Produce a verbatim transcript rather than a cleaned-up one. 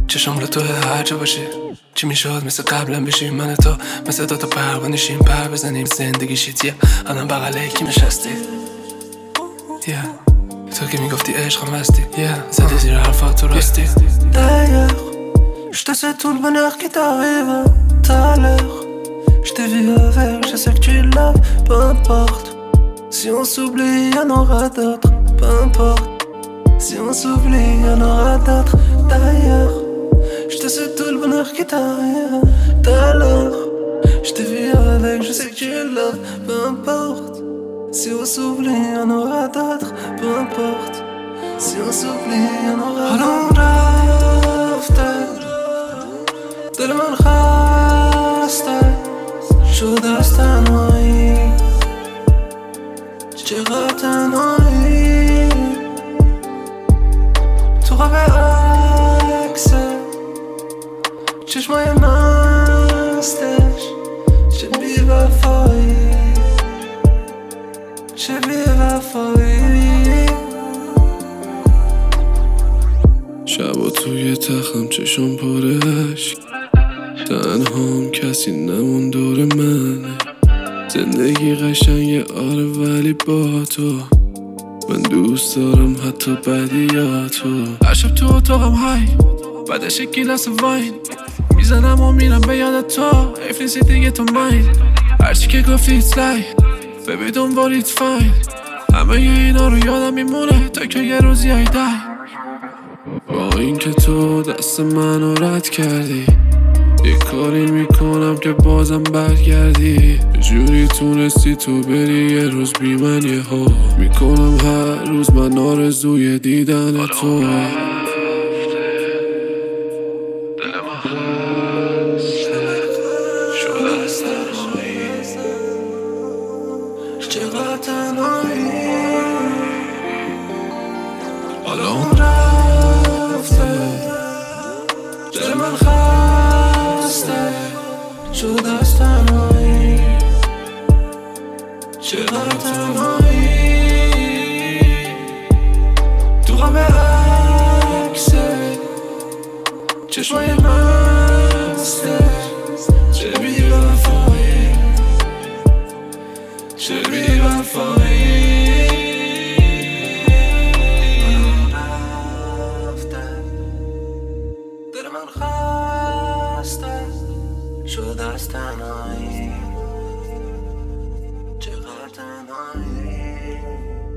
چشم رو تو هر جا باشی چی میشد مثل قبلا بشیم من تو مثل دوتا پروانشیم پر بزنیم زندگی شیتیه الان بغل یکی نشستی yeah. تو که میگفتی عشقم هستی yeah. زدی زیر حرفات تو راستی D'ailleurs, je te sais tout le bonheur qui t'arrive tout à l'heure. Je t'ai vu avec, je sais que tu l'as, peu importe. Si on s'oublie, y'en aura d'autres, peu importe. Si on s'oublie, y'en aura d'autres. D'ailleurs, je te sais tout le bonheur qui t'arrive tout à l'heure. Je t'ai vu avec, je sais que tu l'as, peu importe. Si on s'oublie, y'en aura d'autres, peu importe. Si on s'oublie, y'en aura d'autres. دل من خسته شده از تنهایی چقدر تنهایی تو خواب عکسه چشمای مستش چه بی وفایی چه بی وفایی شبا توی تخم چشم پرش تنهام کسی نمون دور منه زندگی قشنگه آره ولی با تو من دوست دارم حتی بدیاتو هر شب تو اتاقم های بعدش یک گیلاس واین میزنم و میرم به یاد تو حیف نیستی دیگه تو ماین هرچی که گفتی it's lie baby don't worry it's fine همه اینا رو یادم میمونه تا که یه روزی های دی با این که تو دست منو رد کردی یه کاری میکنم که بازم برگردی جوری تونستی تو بری یه روز بی من یه ها میکنم هر روز من آرزوی دیدن تو چقدر تنهایی الان رفته دل من خسته شده از تنهایی چقدر تنهایی تو خواب عکسه چشمای مسته چه بی وفایی چه بی وفایی دل من خسته شده از تنهایی چقدر تنهایی